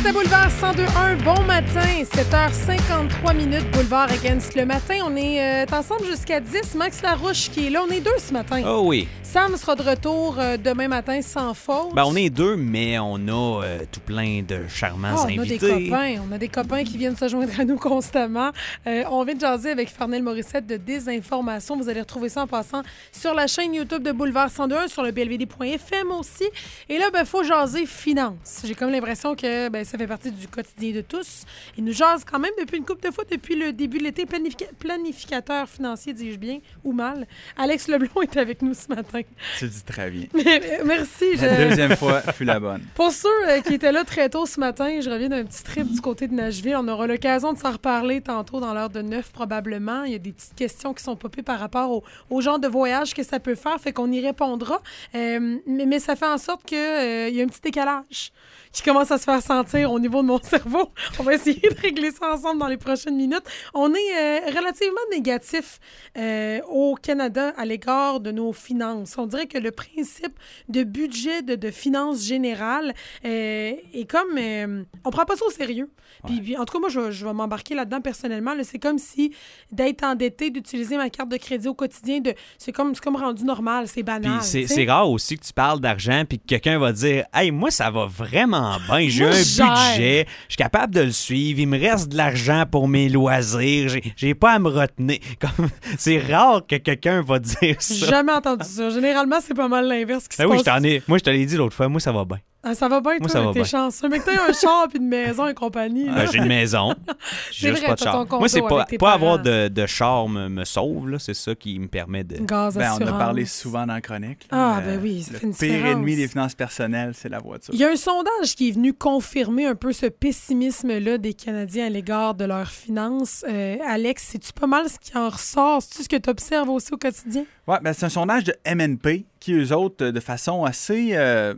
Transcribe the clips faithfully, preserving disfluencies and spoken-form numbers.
êtes à Boulevard cent deux point un. Bon matin, sept heures cinquante-trois minutes, Boulevard Against le matin. On est euh, ensemble jusqu'à dix. Max Larouche qui est là. On est deux ce matin. Oh oui. Sam sera de retour euh, demain matin sans faute. Ben, on est deux, mais on a euh, tout plein de charmants oh, invités. On a des copains. On a des copains qui viennent se joindre à nous constamment. Euh, on vient de jaser avec Farnel Morissette de Désinformation. Vous allez retrouver ça en passant sur la chaîne YouTube de Boulevard cent deux point un, sur le b l v d point f m aussi. Et là, il ben, faut jaser finance. J'ai comme l'impression que ben, ça fait partie du quotidien de tous. Il nous jase quand même depuis une couple de fois, depuis le début de l'été. Planific- planificateur financier, dis-je bien, ou mal. Alex Leblond est avec nous ce matin. Tu le dis très bien. Merci. Je... La deuxième fois fut la bonne. Pour ceux euh, qui étaient là très tôt ce matin, je reviens d'un petit trip du côté de Nashville. On aura l'occasion de s'en reparler tantôt dans l'heure de neuf probablement. Il y a des petites questions qui sont popées par rapport au, au genre de voyage que ça peut faire, fait qu'on y répondra. Euh, mais, mais ça fait en sorte qu'il euh, y a un petit décalage qui commence à se faire sentir au niveau de mon cerveau. On va essayer de régler ça ensemble dans les prochaines minutes. On est euh, relativement négatif euh, au Canada à l'égard de nos finances. On dirait que le principe de budget de, de finances générales euh, est comme... Euh, on prend pas ça au sérieux. Puis, puis, en tout cas, moi, je, je vais m'embarquer là-dedans personnellement. Là, c'est comme si d'être endetté, d'utiliser ma carte de crédit au quotidien, de, c'est, comme, c'est comme rendu normal, c'est banal. Puis c'est, c'est rare aussi que tu parles d'argent puis que quelqu'un va dire « Hey, moi, ça va vraiment bien. J'ai moi, un gère. budget. Je suis capable de le suivre. Il me reste de l'argent pour mes loisirs. J'ai, j'ai pas à me retenir. » Comme, c'est rare que quelqu'un va dire ça. J'ai jamais entendu ça. Généralement, c'est pas mal l'inverse qui Ben se oui, passe. je t'en ai, moi, je te l'ai dit l'autre fois. Moi, ça va bien. Ah, ça va bien, Moi, toi, ça va avec tes bien. chanceux. Mais que t'aies un char puis une maison et compagnie. Ben, j'ai une maison. C'est Juste vrai, pas de t'as char. ton condo Moi, c'est pas, avec tes pas avoir parents. de, de char me, me sauve. Là. C'est ça qui me permet de... Gaz, Ben, on assurance. a parlé souvent dans la chronique. Ah, là. ben oui, ça le fait une pire différence. ennemi des finances personnelles, c'est la voiture. Il y a un sondage qui est venu confirmer un peu ce pessimisme-là des Canadiens à l'égard de leurs finances. Euh, Alex, c'est-tu pas mal ce qui en ressort? C'est-tu ce que tu observes aussi au quotidien? Ouais, ben, c'est un sondage de M N P qui, eux autres, de façon assez... Euh,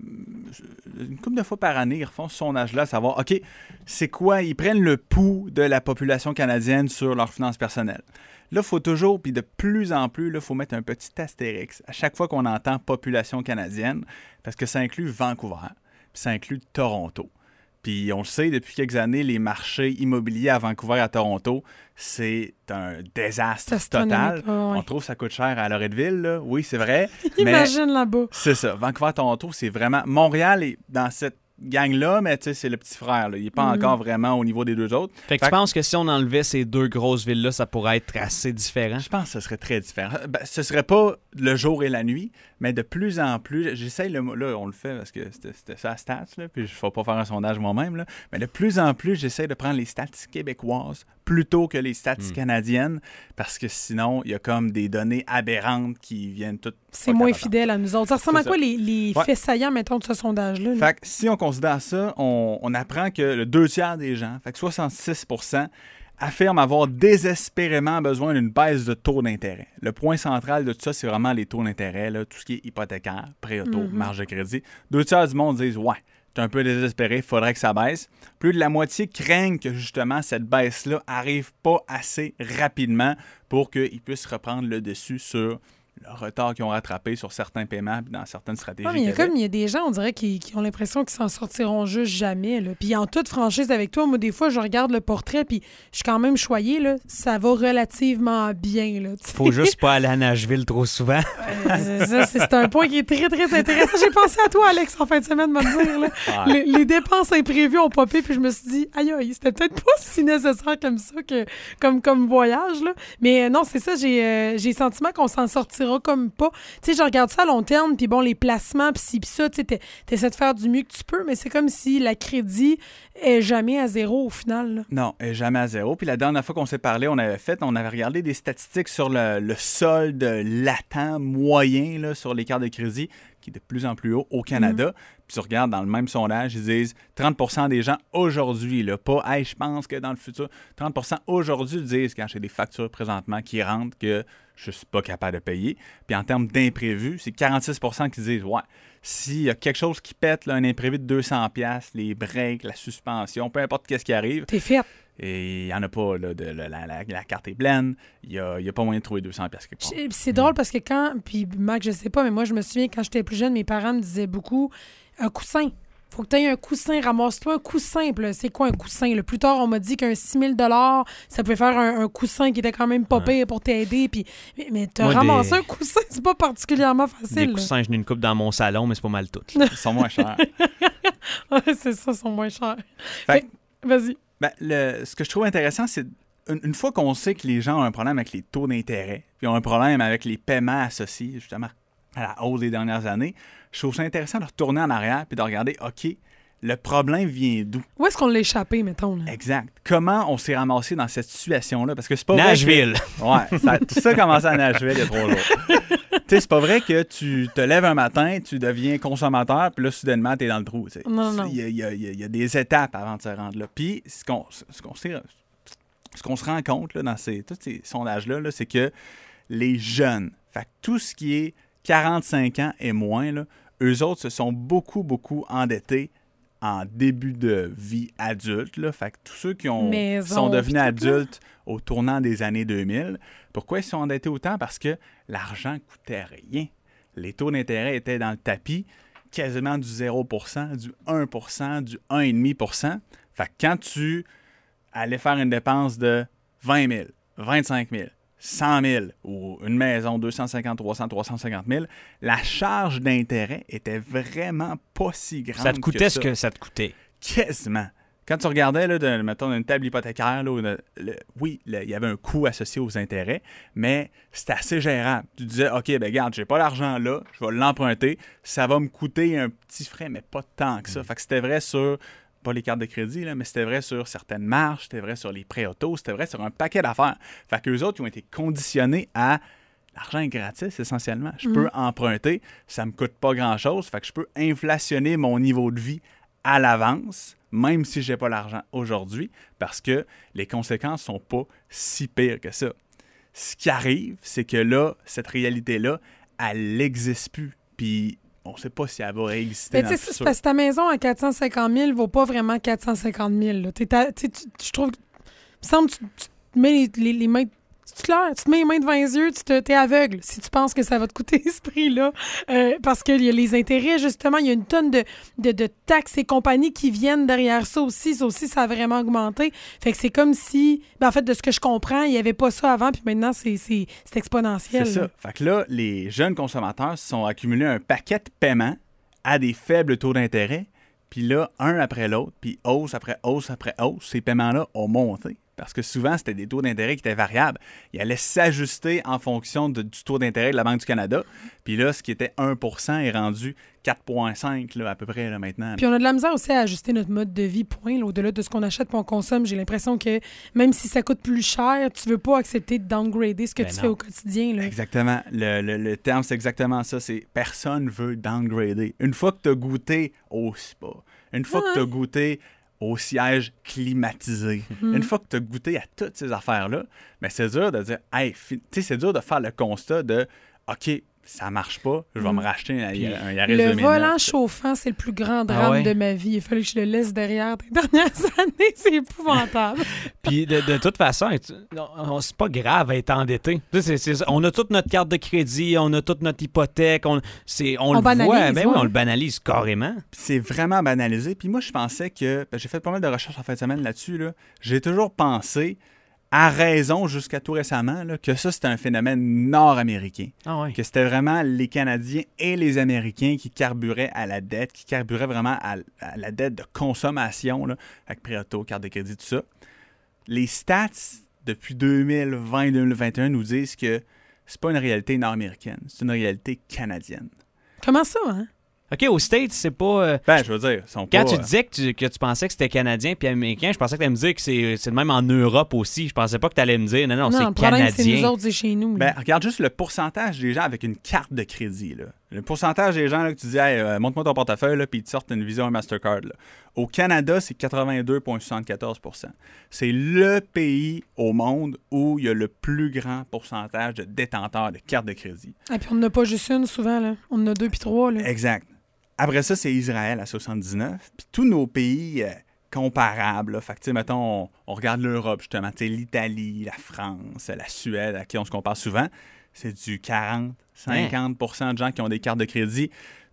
une couple de fois par année, ils refont ce sondage-là, à savoir, OK, c'est quoi? Ils prennent le pouls de la population canadienne sur leurs finances personnelles. Là, il faut toujours, puis de plus en plus, il faut mettre un petit astérix à chaque fois qu'on entend population canadienne, parce que ça inclut Vancouver, puis ça inclut Toronto. Puis on le sait, depuis quelques années, les marchés immobiliers à Vancouver et à Toronto, c'est un désastre C'est total. astronomique, ouais. On trouve que ça coûte cher à Loretteville, là. Oui, c'est vrai. mais Imagine là-bas. c'est ça. Vancouver-Toronto, c'est vraiment... Montréal est dans cette gang-là, mais tu sais, c'est le petit frère, là. Il n'est pas Mm. encore vraiment au niveau des deux autres. Fait que Fait tu penses que si on enlevait ces deux grosses villes-là, ça pourrait être assez différent? Je pense que ce serait très différent. Ben, ce serait pas le jour et la nuit, mais de plus en plus, j'essaye, le, là, on le fait parce que c'était, c'était ça, stats, là, puis je ne vais pas faire un sondage moi-même, là, mais de plus en plus, j'essaie de prendre les stats québécoises plutôt que les stats Mm. canadiennes, parce que sinon, il y a comme des données aberrantes qui viennent toutes... C'est pas moins capables. fidèle à nous autres. Ça ressemble C'est à quoi ça. les, les Ouais. faits saillants, mettons, de ce sondage-là? là? Fait que si on considère ça, on, on apprend que le deux tiers des gens, fait que soixante-six pour cent, affirment avoir désespérément besoin d'une baisse de taux d'intérêt. Le point central de tout ça, c'est vraiment les taux d'intérêt, là, tout ce qui est hypothécaire, prêt auto, Mhm. marge de crédit. Deux tiers du monde disent « Ouais, t'es un peu désespéré, il faudrait que ça baisse. » Plus de la moitié craignent que justement cette baisse-là arrive pas assez rapidement pour qu'ils puissent reprendre le dessus sur le retard qu'ils ont rattrapé sur certains paiements et dans certaines stratégies. Ouais, mais il y a qu'il y avait. comme il y a des gens, on dirait, qui, qui ont l'impression qu'ils s'en sortiront juste jamais. Là. Puis en toute franchise avec toi, moi, des fois, je regarde le portrait, puis je suis quand même choyée, là. Ça va relativement bien, là. tu sais. Faut juste pas aller à Nashville trop souvent. Euh, ça, c'est, c'est un point qui est très, très intéressant. J'ai pensé à toi, Alex, en fin de semaine, me le dire. Là. Ah. Les, les dépenses imprévues ont popé, puis je me suis dit, aïe, aïe, c'était peut-être pas si nécessaire comme ça, que, comme, comme voyage. Là. Mais euh, non, c'est ça, j'ai, euh, j'ai le sentiment qu'on s'en sortira comme pas. Tu sais, je regarde ça à long terme, puis bon, les placements, puis ci, puis ça, tu sais, t'es- t'essaies de faire du mieux que tu peux, mais c'est comme si la crédit est jamais à zéro au final. Là. Non, elle est jamais à zéro. Puis la dernière fois qu'on s'est parlé, on avait fait, on avait regardé des statistiques sur le, le solde latent moyen là, sur les cartes de crédit, qui est de plus en plus haut au Canada. Puis tu regardes dans le même sondage, ils disent trente pour cent des gens aujourd'hui, là, pas « Hey, je pense que dans le futur », trente pour cent aujourd'hui disent, quand j'ai des factures présentement qui rentrent, que je suis pas capable de payer. Puis en termes d'imprévus, c'est quarante-six pour cent qui disent « Ouais, s'il y a quelque chose qui pète, là, un imprévu de deux cents dollars, les breaks, la suspension, peu importe qu'est-ce qui arrive, T'es faite. et il n'y en a pas, là, de, la, la, la carte est pleine, il n'y a, il y a pas moyen de trouver deux cents dollars quelque part. Puis c'est drôle parce que quand, puis Mac, je sais pas, mais moi, je me souviens, quand j'étais plus jeune, mes parents me disaient beaucoup un coussin. faut que tu aies un coussin, ramasse-toi un coussin. Puis là, c'est quoi un coussin? Là? Plus tard, on m'a dit qu'un six mille dollars, ça pouvait faire un, un coussin qui était quand même pas pire pour t'aider. Puis, mais mais te Moi, ramasser des- un coussin, c'est pas particulièrement facile. Des là. coussins, j'en ai une coupe dans mon salon, mais c'est pas mal tout. là. Ils sont moins chers. Ouais, c'est ça, ils sont moins chers. Fait- Fait que, vas-y. Ben, le, ce que je trouve intéressant, c'est une, une fois qu'on sait que les gens ont un problème avec les taux d'intérêt, puis ont un problème avec les paiements associés justement à la hausse des dernières années, je trouve ça intéressant de retourner en arrière puis de regarder, OK, le problème vient d'où? Où est-ce qu'on l'a échappé, mettons? Là? Exact. Comment on s'est ramassé dans cette situation-là? Parce que c'est pas vrai que- Nashville. Ouais, ça, tout ça a commencé à Nashville il y a trois jours. Tu sais, c'est pas vrai que tu te lèves un matin, tu deviens consommateur, puis là, soudainement, t'es dans le trou. tu sais. Non, non. Il y, a, il y a- il y a- il y a des étapes avant de se rendre là. Puis, ce qu'on ce qu'on s'est- ce qu'on se rend compte là, dans ces, tous ces sondages-là, là, c'est que les jeunes, fait que tout ce qui est quarante-cinq ans et moins, là, eux autres se sont beaucoup, beaucoup endettés en début de vie adulte. Là. Fait que tous ceux qui ont, Maison, sont devenus pis tout, là. adultes au tournant des années deux mille, pourquoi ils se sont endettés autant? Parce que l'argent coûtait rien. Les taux d'intérêt étaient dans le tapis, quasiment du zéro pour cent, du un pour cent, du un virgule cinq pour cent. Fait que quand tu allais faire une dépense de vingt mille, vingt-cinq mille, cent mille ou une maison, deux cent cinquante, trois cents, trois cent cinquante mille, la charge d'intérêt était vraiment pas si grande Ça te coûtait que ce ça. que ça te coûtait. Quasiment. Quand tu regardais, là, de, mettons, une table hypothécaire, là, où le- le- oui, le- il y avait un coût associé aux intérêts, mais c'était assez gérable. Tu disais, OK, ben regarde, j'ai pas l'argent là, je vais l'emprunter, ça va me coûter un petit frais, mais pas tant que ça. Fait que c'était vrai sur, pas les cartes de crédit, là, mais c'était vrai sur certaines marges, c'était vrai sur les prêts auto, c'était vrai sur un paquet d'affaires. Fait qu'eux autres, ils ont été conditionnés à l'argent est gratis, essentiellement. Je peux emprunter, ça me coûte pas grand-chose, fait que je peux inflationner mon niveau de vie à l'avance, même si j'ai pas l'argent aujourd'hui, parce que les conséquences sont pas si pires que ça. Ce qui arrive, c'est que là, cette réalité-là, elle n'existe plus. Puis on sait pas si elle va réexister Mais dans tu le sais, c'est futur. parce que ta maison à quatre cent cinquante mille vaut pas vraiment quatre cent cinquante mille. Là. T'es à- tu sais, tu- je trouve que. Il me semble que tu, tu te mets les, les- les mains. C'est clair, tu te mets les mains devant les yeux, tu te, t'es aveugle si tu penses que ça va te coûter ce prix-là. Euh, parce qu'il y a les intérêts, justement, il y a une tonne de, de, de taxes et compagnies qui viennent derrière ça aussi. Ça aussi, ça a vraiment augmenté. Fait que c'est comme si, ben, en fait, de ce que je comprends, il n'y avait pas ça avant, puis maintenant, c'est, c'est, c'est exponentiel. C'est ça. là. Fait que là, les jeunes consommateurs se sont accumulés un paquet de paiements à des faibles taux d'intérêt. Puis là, un après l'autre, puis hausse après hausse après hausse, ces paiements-là ont monté. Parce que souvent, c'était des taux d'intérêt qui étaient variables. Ils allaient s'ajuster en fonction de- du taux d'intérêt de la Banque du Canada. Puis là, ce qui était un pour cent est rendu quatre virgule cinq là, à peu près là, maintenant. Puis on a de la misère aussi à ajuster notre mode de vie, point. Là, au-delà de ce qu'on achète et on consomme, j'ai l'impression que même si ça coûte plus cher, tu veux pas accepter de downgrader ce que Ben tu non. fais au quotidien. Là. Exactement. Le, le- le terme, c'est exactement ça. C'est personne veut downgrader. Une fois que tu as goûté au spa, une fois que tu as goûté au siège climatisé, une fois que tu as goûté à toutes ces affaires-là, mais c'est dur de dire, hey, fi- tu sais, c'est dur de faire le constat de, OK, ça marche pas, je vais me racheter un, Puis, un Yaris Le deux mille neuf. volant chauffant, c'est le plus grand drame Ah ouais? de ma vie. Il fallait que je le laisse derrière des dernières années. C'est épouvantable. Puis de, de toute façon, tu- non, on- c'est pas grave à être endetté. Tu sais, c'est- c'est- on a toute notre carte de crédit, on a toute notre hypothèque, on, c'est, on, On le banalise, voit, ben oui, ouais. on le banalise carrément. C'est vraiment banalisé. Puis moi, je pensais que, parce que j'ai fait pas mal de recherches en fin de semaine là-dessus, là, j'ai toujours pensé, à raison jusqu'à tout récemment, là, que ça, c'était un phénomène nord-américain. Ah ouais. Que c'était vraiment les Canadiens et les Américains qui carburaient à la dette, qui carburaient vraiment à, à la dette de consommation, là, avec prêt auto, carte de crédit, tout ça. Les stats depuis deux mille vingt deux mille vingt et un nous disent que c'est pas une réalité nord-américaine, c'est une réalité canadienne. Comment ça, hein? OK, aux States, c'est pas... euh, Ben, je veux dire, ils sont quand pas... tu disais que tu, que tu pensais que c'était canadien puis américain, je pensais que tu allais me dire que c'est, c'est le même en Europe aussi. Je pensais pas que tu allais me dire, non, non, non, c'est le problème, c'est nous canadien. autres, c'est chez nous. là. Ben, regarde juste le pourcentage des gens avec une carte de crédit. Là. Le pourcentage des gens là, que tu dis, hey, euh, montre-moi ton portefeuille, là, puis ils te sortent une Visa ou un Mastercard. Là. Au Canada, c'est quatre-vingt-deux virgule soixante-quatorze pour cent. C'est le pays au monde où il y a le plus grand pourcentage de détenteurs de cartes de crédit. Et puis on n'en a pas juste une souvent. Là. On en a deux puis trois. Là. Exact. Après ça, c'est Israël à soixante-dix-neuf. Puis tous nos pays euh, comparables, là, fait que, tu sais, mettons, on, on regarde l'Europe, justement, tu sais, l'Italie, la France, la Suède, à qui on se compare souvent, c'est du quarante à cinquante pour cent de gens qui ont des cartes de crédit.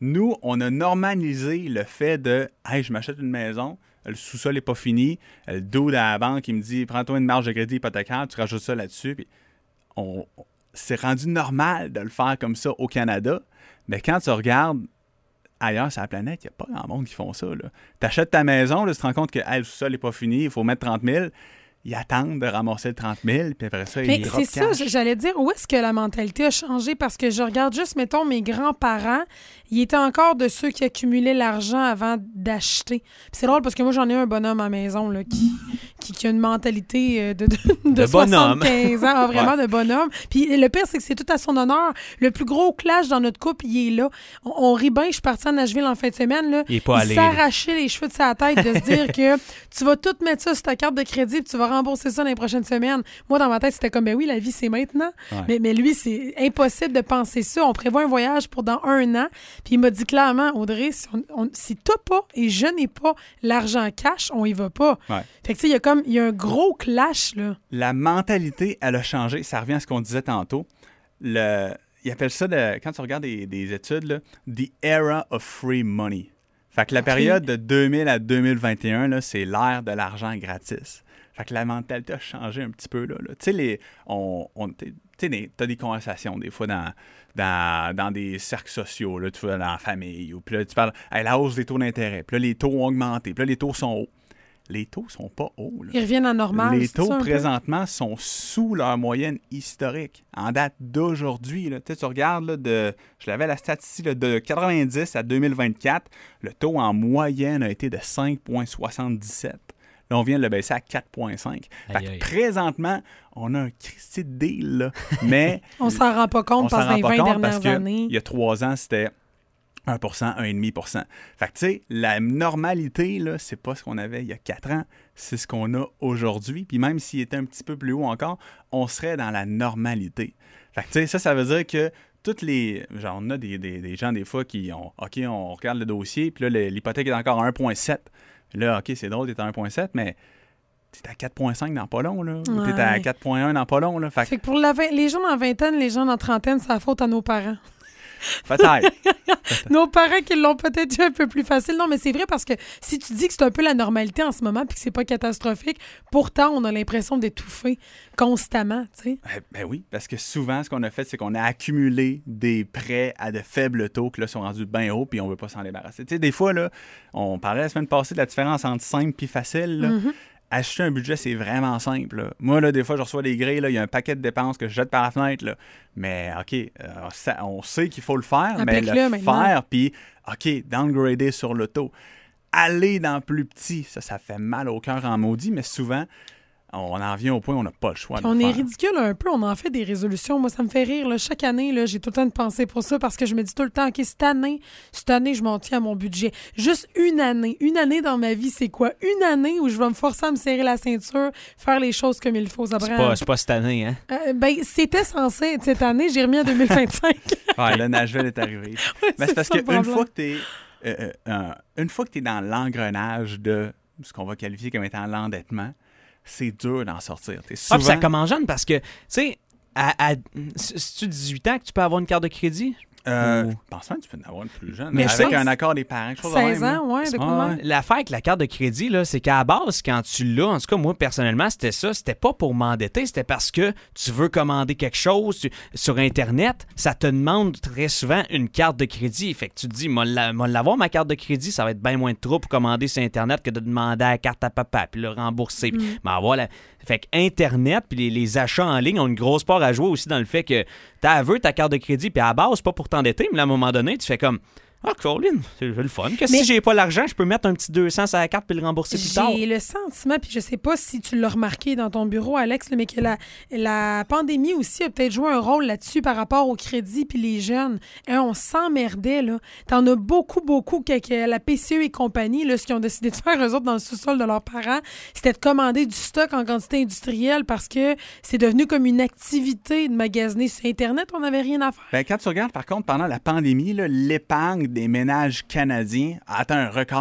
Nous, on a normalisé le fait de « Hey, je m'achète une maison, le sous-sol n'est pas fini, le dude à la banque, il me dit « Prends-toi une marge de crédit hypothécaire, tu rajoutes ça là-dessus. » Puis on, c'est rendu normal de le faire comme ça au Canada. Mais quand tu regardes ailleurs sur la planète, il n'y a pas grand monde qui font ça. Tu achètes ta maison, là, tu te rends compte que hey, le sous-sol n'est pas fini, il faut mettre trente mille. Ils attendent de ramasser le trente mille, puis après ça, mais ils c'est ça, j'allais dire, où est-ce que la mentalité a changé? Parce que je regarde juste, mettons, mes grands-parents, ils étaient encore de ceux qui accumulaient l'argent avant d'acheter. Puis c'est drôle parce que moi, j'en ai un bonhomme à la maison là, qui, qui, qui a une mentalité de, de, de, de soixante-quinze ans, ah, vraiment ouais. de bonhomme. Puis le pire, c'est que c'est tout à son honneur. Le plus gros clash dans notre couple, il est là. On, on rit bien, je suis partie à Nashville en fin de semaine, là. Il est pas il allé. s'arrachait les cheveux de sa tête de se dire que tu vas tout mettre ça sur ta carte de crédit puis tu vas rembourser ça dans les prochaines semaines. Moi, dans ma tête, c'était comme, ben oui, la vie, c'est maintenant. Ouais. Mais, mais lui, c'est impossible de penser ça. On prévoit un voyage pour dans un an. Puis il m'a dit clairement, Audrey, si, on, on, si t'as pas et je n'ai pas l'argent cash, on y va pas. Ouais. Fait que tu sais, il y a comme, il y a un gros clash, là. La mentalité, elle a changé. Ça revient à ce qu'on disait tantôt. Le, ils appellent ça, de, quand tu regardes des, des études, là, the era of free money. Fait que la okay. période de deux mille à deux mille vingt et un, là, c'est l'ère de l'argent gratis. Fait que la mentalité a changé un petit peu, là. là. Tu sais, les, on, on, tu sais, t'as des conversations, des fois, dans, dans, dans des cercles sociaux, là, tu vois, dans la famille, ou puis là, tu parles, hey, la hausse des taux d'intérêt, puis là, les taux ont augmenté, puis là, les taux sont hauts. Les taux sont pas hauts, là. Ils reviennent à normal. Les taux, ça, présentement, sont sous leur moyenne historique, en date d'aujourd'hui, là. Tu sais, tu regardes, là, de, je l'avais la statistique, là, de quatre-vingt-dix à deux mille vingt-quatre, le taux en moyenne a été de cinq virgule soixante-dix-sept. Là, on vient de le baisser à quatre virgule cinq. Fait que présentement, on a un Christy de deal, là, mais... on s'en rend pas compte parce que dans les vingt dernières années... Il y a trois ans, c'était un pour cent, un virgule cinq pour cent. Fait que, tu sais, la normalité, là, c'est pas ce qu'on avait il y a quatre ans, c'est ce qu'on a aujourd'hui. Puis même s'il était un petit peu plus haut encore, on serait dans la normalité. Fait que, tu sais, ça, ça veut dire que toutes les... Genre, on a des, des, des gens, des fois, qui ont... OK, on regarde le dossier, puis là, l'hypothèque est encore à un virgule sept. Là, OK, c'est drôle, t'es à un virgule sept, mais t'es à quatre virgule cinq dans pas long, là. Ou t'es à quatre virgule un dans pas long, là. Fait, fait que pour la vingt... les gens en vingtaine, les gens en trentaine, c'est la faute à nos parents. Peut-être. Nos parents qui l'ont peut-être eu un peu plus facile. Non, mais c'est vrai parce que si tu dis que c'est un peu la normalité en ce moment puis que c'est pas catastrophique, pourtant, on a l'impression d'étouffer constamment, tu sais. Ben, ben oui, parce que souvent, ce qu'on a fait, c'est qu'on a accumulé des prêts à de faibles taux qui, là, sont rendus bien hauts puis on veut pas s'en débarrasser. Tu sais, des fois, là, on parlait la semaine passée de la différence entre simple puis facile, là. Mm-hmm. Acheter un budget, c'est vraiment simple, là. Moi, là, des fois, je reçois des grilles, il y a un paquet de dépenses que je jette par la fenêtre, là. Mais, OK, euh, ça, on sait qu'il faut le faire, Applique-le mais le maintenant. Faire, puis, OK, downgrader sur l'auto. Aller dans plus petit, ça, ça fait mal au cœur en maudit, mais souvent, on en vient au point où on n'a pas le choix de on le est faire. ridicule un peu, on en fait des résolutions. Moi, ça me fait rire. Là. Chaque année, là, j'ai tout le temps de penser pour ça parce que je me dis tout le temps, OK, cette année, cette année, je m'en tiens à mon budget. Juste une année. Une année dans ma vie, c'est quoi? Une année où je vais me forcer à me serrer la ceinture, faire les choses comme il faut. Ça c'est, pas, c'est pas cette année, hein? Euh, ben, c'était censé être cette année. J'ai remis en deux mille vingt-cinq. Ouais, là, Nashville est arrivé. Ouais, mais c'est, c'est parce qu'une fois que t'es, euh, euh, une fois que tu es dans l'engrenage de ce qu'on va qualifier comme étant l'endettement, c'est dur d'en sortir. T'es souvent... Ah, puis ça commence jeune parce que, tu sais, à, à, c'est-tu dix-huit ans que tu peux avoir une carte de crédit? Euh, Ou... Je pense pas que tu peux en avoir une plus jeune. Mais avec je un accord des parents. seize ans, ouais, de quoi ouais. L'affaire avec la carte de crédit, là, c'est qu'à la base, quand tu l'as, en tout cas, moi, personnellement, c'était ça. C'était pas pour m'endetter, c'était parce que tu veux commander quelque chose tu, sur Internet, ça te demande très souvent une carte de crédit. Fait que tu te dis, moi, la, moi, l'avoir ma carte de crédit, ça va être bien moins de trous pour commander sur Internet que de demander la carte à papa puis le rembourser. Mm. Puis, ben, voilà. Fait que Internet puis les, les achats en ligne ont une grosse part à jouer aussi dans le fait que tu veux ta carte de crédit puis à la base, c'est pas pour t'endetter, mais là, à un moment donné, tu fais comme ah, Colin, c'est le fun. Que mais si j'ai pas l'argent, je peux mettre un petit deux cents sur la carte puis le rembourser plus tard. J'ai le sentiment, puis je sais pas si tu l'as remarqué dans ton bureau, Alex, mais que la, la pandémie aussi a peut-être joué un rôle là-dessus par rapport au crédit puis les jeunes. Et on s'emmerdait, là. T'en as beaucoup, beaucoup que, que la P C E et compagnie, là, ce qu'ils ont décidé de faire, eux autres, dans le sous-sol de leurs parents, c'était de commander du stock en quantité industrielle parce que c'est devenu comme une activité de magasiner sur Internet. On n'avait rien à faire. Ben, quand tu regardes, par contre, pendant la pandémie, là, l'épargne des ménages canadiens a atteint un record.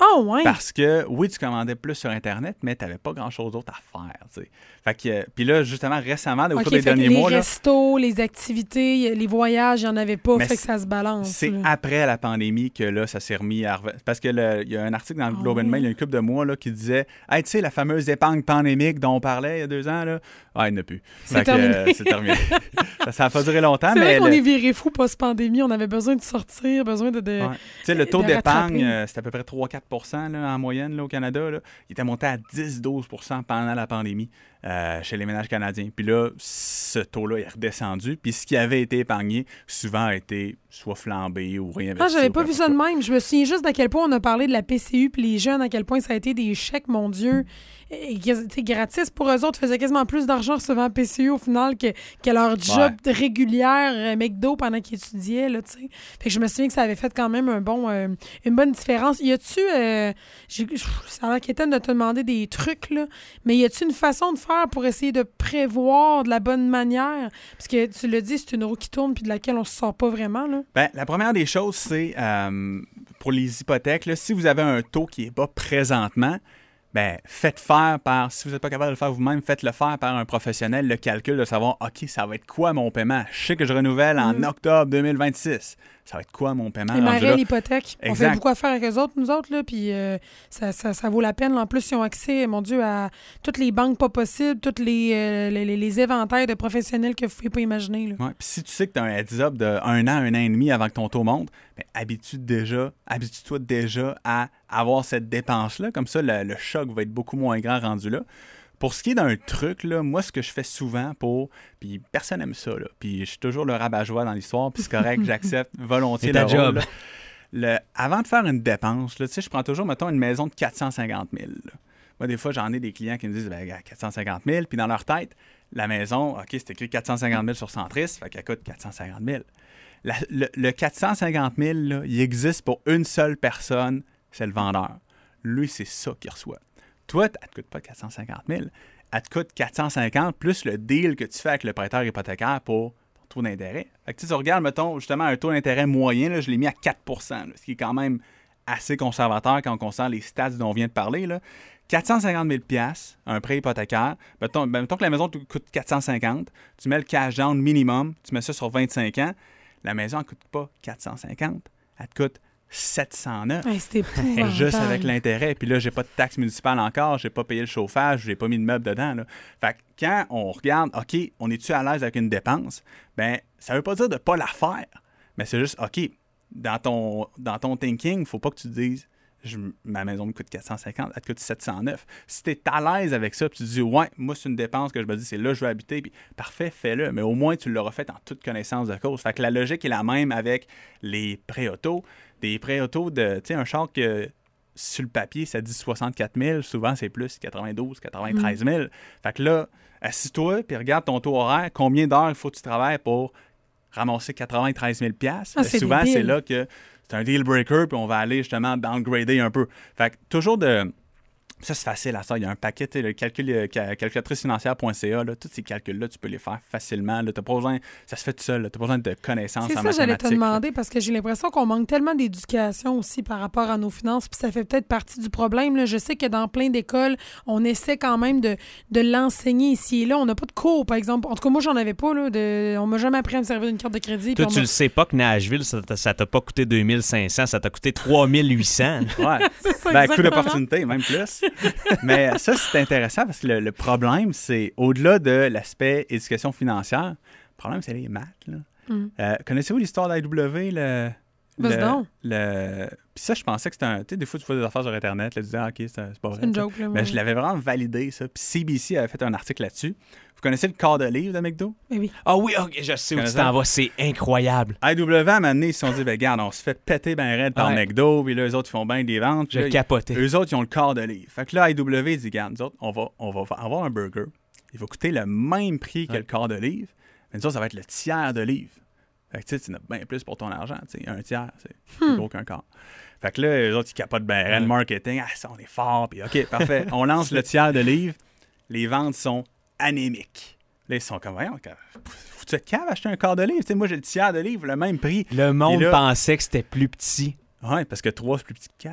Oh, ouais. Parce que, oui, tu commandais plus sur Internet, mais tu n'avais pas grand-chose d'autre à faire. Tu sais. Fait que, puis là, justement, récemment, au okay, cours des derniers les mois... Les là, restos, les activités, les voyages, il n'y en avait pas, mais fait que ça se balance. C'est là. après la pandémie que là, ça s'est remis à... Reven... Parce qu'il y a un article dans le oh, Globe and oui. Mail, il y a une couple de mois, là, qui disait « Hey, tu sais, la fameuse épargne pandémique dont on parlait il y a deux ans, là, ah, il n'y en a plus. » C'est terminé. Euh, c'est terminé. Ça n'a pas duré longtemps, c'est mais... vrai qu'on le... est viré fou post-pandémie. On avait besoin de sortir, besoin de... de... Ouais. Tu sais, le taux de d'épargne, rattraper. euh, c'était à peu près trois à quatre pour cent là, en moyenne là, au Canada. Là. Il était monté à dix à douze pour cent pendant la pandémie euh, chez les ménages canadiens. Puis là, ce taux-là est redescendu. Puis ce qui avait été épargné, souvent a été soit flambé ou réinvesti. Ah, j'avais ou pas vu ça de même. Je me souviens juste d'à quel point on a parlé de la P C U puis les jeunes, à quel point ça a été des chèques, mon Dieu, et, et, gratis pour eux autres. Ils faisaient quasiment plus d'argent recevant P C U au final que, que leur job Ouais. régulière euh, McDo pendant qu'ils étudiaient. Là, t'sais. Fait que je me souviens que ça avait fait quand même un bon, euh, une bonne différence. Y a-tu, euh, j'ai, ça a l'air qu'Étienne de te demander des trucs, là, mais y a-tu une façon de faire pour essayer de prévoir de la bonne manière? Parce que tu l'as dit, c'est une roue qui tourne puis de laquelle on se sort pas vraiment. Là. Ben, la première des choses, c'est euh, pour les hypothèques, là, si vous avez un taux qui est bas présentement, ben, faites faire par, si vous n'êtes pas capable de le faire vous-même, faites-le faire par un professionnel, le calcul de savoir, OK, ça va être quoi mon paiement? Je sais que je renouvelle en Mm. octobre deux mille vingt-six. Ça va être quoi mon paiement? Les rendu marais, là? l'hypothèque. On Exact. fait beaucoup affaire avec eux autres, nous autres, là, puis euh, ça, ça, ça vaut la peine. Là. En plus, ils ont accès, mon Dieu, à toutes les banques pas possibles, tous les, euh, les, les, les éventails de professionnels que vous ne pouvez pas imaginer. Là. Ouais, puis si tu sais que tu as un heads-up de un an, un an et demi avant que ton taux monte, ben, habitue déjà, habitue-toi déjà à avoir cette dépense-là. Comme ça, le, le choc va être beaucoup moins grand rendu là. Pour ce qui est d'un truc, là, moi, ce que je fais souvent pour... Puis personne n'aime ça, là. Puis je suis toujours le rabat-joie dans l'histoire, puis c'est correct, j'accepte volontiers C'est ta le job. rôle, là. Le, avant de faire une dépense, là, tu sais, je prends toujours, mettons, une maison de quatre cent cinquante mille. Là. Moi, des fois, j'en ai des clients qui me disent, ben, gars, quatre cent cinquante mille, puis dans leur tête, la maison, OK, c'est écrit quatre cent cinquante mille sur Centris, fait qu'elle coûte quatre cent cinquante mille. La, le, le quatre cent cinquante mille, là, il existe pour une seule personne, c'est le vendeur. Lui, c'est ça qu'il reçoit. Toi, elle ne te coûte pas quatre cent cinquante mille, elle te coûte quatre cent cinquante plus le deal que tu fais avec le prêteur hypothécaire pour ton taux d'intérêt. Fait que tu regardes, mettons, justement, un taux d'intérêt moyen, là, je l'ai mis à quatre pour cent, là, ce qui est quand même assez conservateur quand on considère les stats dont on vient de parler. Là. quatre cent cinquante mille dollars, un prêt hypothécaire. Mettons, ben, mettons que la maison te coûte quatre cent cinquante, tu mets le cash down minimum, tu mets ça sur vingt-cinq ans, la maison ne coûte pas quatre cent cinquante, elle te coûte sept cent neuf. Hey, c'est épouvantable. Juste avec l'intérêt. Puis là, j'ai pas de taxe municipale encore, j'ai pas payé le chauffage, j'ai pas mis de meubles dedans. Là. Fait que quand on regarde, OK, on est-tu à l'aise avec une dépense? Ben, ça veut pas dire de pas la faire, mais c'est juste, OK, dans ton, dans ton thinking, faut pas que tu te dises, je, ma maison me coûte quatre cent cinquante, elle te coûte sept cent neuf. Si tu es à l'aise avec ça, puis tu te dis, ouais, moi, c'est une dépense que je me dis, c'est là que je veux habiter, puis parfait, fais-le. Mais au moins, tu l'auras fait en toute connaissance de cause. Fait que la logique est la même avec les prêts auto. Des prêts auto de, tu sais, un char que sur le papier, ça dit soixante-quatre mille, souvent c'est plus quatre-vingt-douze, quatre-vingt-treize mille. Mm. Fait que là, assis-toi, puis regarde ton taux horaire, combien d'heures il faut que tu travailles pour ramasser quatre-vingt-treize mille dollars. Ah, c'est souvent, débile. c'est là que c'est un deal breaker, puis on va aller justement downgrader un peu. Fait que toujours de... Ça, c'est facile à ça. Il y a un paquet, le calcul, calculatrice financière point c a, là, tous ces calculs-là, tu peux les faire facilement. Là, t'as pas besoin, ça se fait tout seul. Tu n'as pas besoin de connaissances C'est en ça, j'allais mathématiques. te demander, parce que j'ai l'impression qu'on manque tellement d'éducation aussi par rapport à nos finances, puis ça fait peut-être partie du problème. Là. Je sais que dans plein d'écoles, on essaie quand même de, de l'enseigner ici et là. On n'a pas de cours, par exemple. En tout cas, moi, j'en avais pas. Là, de... On m'a jamais appris à me servir d'une carte de crédit. Toi, puis on tu m'a- le sais pas que Nashville, ça t'a, ça t'a pas coûté deux mille cinq cents, ça t'a coûté trois mille huit cents. Ouais. C'est ça, Ben, coup exactement. d'opportunité, même plus. Mais ça, c'est intéressant parce que le, le problème, c'est au-delà de l'aspect éducation financière, le problème, c'est les maths. Là. Mm. Euh, connaissez-vous l'histoire d'I W? Le, Vas-y le, donc. le... Puis ça, je pensais que c'était un... Tu sais, des fois, tu vois des affaires sur Internet, là, tu dis, ah, OK, c'est, c'est pas vrai. C'est une ça. joke. Là, Mais ouais. je l'avais vraiment validé, ça. Puis C B C avait fait un article là-dessus. Vous connaissez le quart de livre de McDo? Mais oui. Ah oui, ok, je sais où Connais tu ça? t'en vas, c'est incroyable. I W, à un moment donné, ils se sont dit, ben, regarde, on se fait péter ben raide par Ouais. McDo, puis là, eux autres, ils font bien des ventes. Puis Je là, capotais. eux autres, ils ont le quart de livre. Fait que là, I W dit, regarde, nous autres, on va, on va avoir un burger. Il va coûter le même prix que Ouais. le quart de livre. Mais nous autres, ça va être le tiers de livre. Fait que tu sais, tu en as bien plus pour ton argent. Tu sais, un tiers, c'est plus Hmm. gros qu'un quart. Fait que là, eux autres, ils capotent ben raide, Ouais. marketing. Ah, ça, on est fort. Puis OK, parfait. On lance le tiers de livre. Les ventes sont anémiques. Là, ils sont comme, voyons, faut-tu être cave acheter un quart de livre? Tu sais, moi, j'ai le tiers de livre, le même prix. Le monde Puis là- pensait que c'était plus petit. Ouais, parce que trois, c'est plus petit que quatre.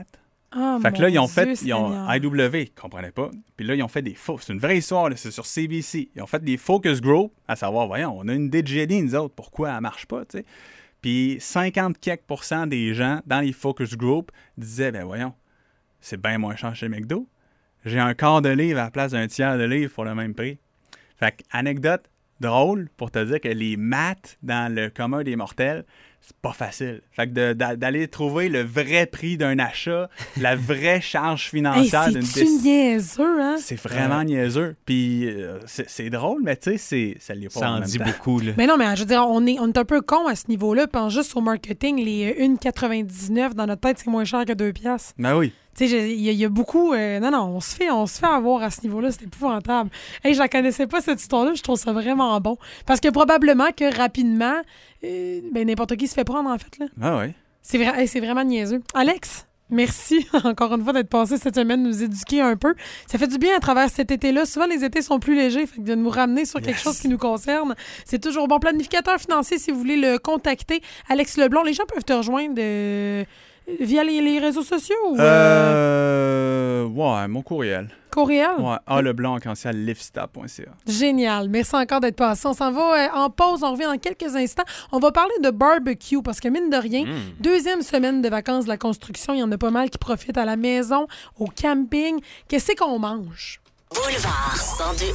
Ah, fait que là, ils ont Dieu fait, ils ont, Seigneur. I W, ils comprenaient pas. Puis là, ils ont fait des faux. C'est une vraie histoire, là, c'est sur C B C. Ils ont fait des focus group, à savoir, voyons, on a une idée de génie, nous autres, pourquoi elle marche pas, tu sais. Puis cinquante quelques pour cent des gens dans les focus group disaient, ben voyons, c'est bien moins cher chez McDo. J'ai un quart de livre à la place d'un tiers de livre pour le même prix. Fait que, anecdote drôle pour te dire que les maths dans le commun des mortels, c'est pas facile. Fait que de, d'a- d'aller trouver le vrai prix d'un achat, la vraie charge Hey, financière d'une c'est-tu décision. niaiseux, hein? C'est vraiment niaiseux. Puis euh, c'est, c'est drôle, mais tu sais, c'est, ça l'est pas Ça en en même dit temps. beaucoup, là. Mais non, mais je veux dire, on est, on est un peu con à ce niveau-là. Pense juste au marketing, les euh, un quatre-vingt-dix-neuf dans notre tête, c'est moins cher que deux piastres. Ben oui. Tu sais, il y, a- il y a beaucoup... euh, non, non, on se fait on se fait avoir à ce niveau-là. C'est épouvantable. Hey, je la connaissais pas, cette histoire-là. Je trouve ça vraiment bon. Parce que probablement que rapidement, euh, ben, n'importe qui se fait prendre, en fait. Là. Ben oui. C'est, vrai, hey, c'est vraiment niaiseux. Alex, merci encore une fois d'être passé cette semaine, nous éduquer un peu. Ça fait du bien à travers cet été-là. Souvent, les étés sont plus légers. Fait que de nous ramener sur quelque Yes. chose qui nous concerne, c'est toujours bon. Planificateur financier, si vous voulez le contacter, Alex Leblond, les gens peuvent te rejoindre euh, via les, les réseaux sociaux ou euh, Euh... Ouais, mon courriel. courriel? Ouais, A Leblanc en cantial livestar point c a. Génial. Merci encore d'être passé. On s'en va euh, en pause. On revient dans quelques instants. On va parler de barbecue parce que, mine de rien, Mm. deuxième semaine de vacances de la construction, il y en a pas mal qui profitent à la maison, au camping. Qu'est-ce qu'on mange? Boulevard cent deux